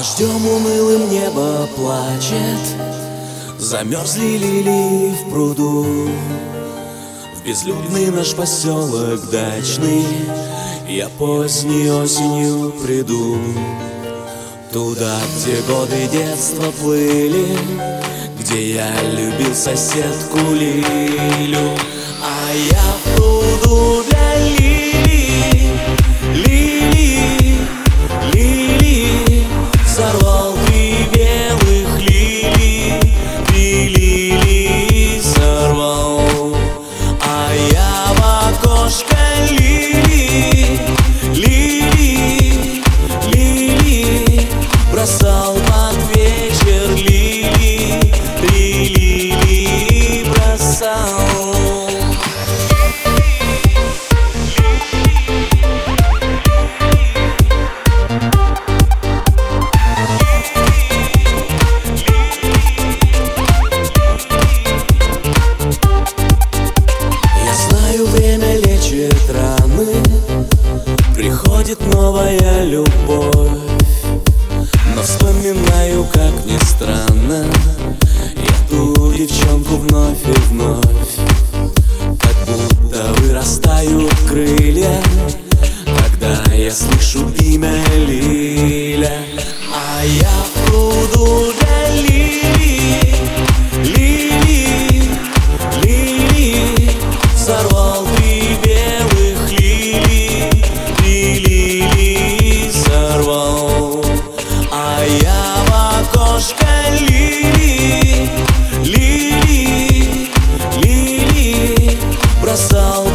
дождем унылым небо плачет, замерзли лилии в пруду. В безлюдный наш поселок дачный я поздней осенью приду. Туда, где годы детства плыли, где я любил соседку Лилю. А я в пруду для лилий, лилий, лилий сорвал 3 белых лилии, 3 лилии сорвал. А я в окошко лилии, лилии, лилии бросал под вечер лилии, 3 лилии бросал. Время лечит раны, приходит новая любовь. Но вспоминаю, как ни странно, я ту девчонку вновь и вновь. Как будто вырастают крылья, когда я слышу имя Лиля. А я в пруду для лилий, лилий, лилий сорвал 3 белых лилии, 3 лилии сорвал. А я в окошко лилии, лилии, лилии бросал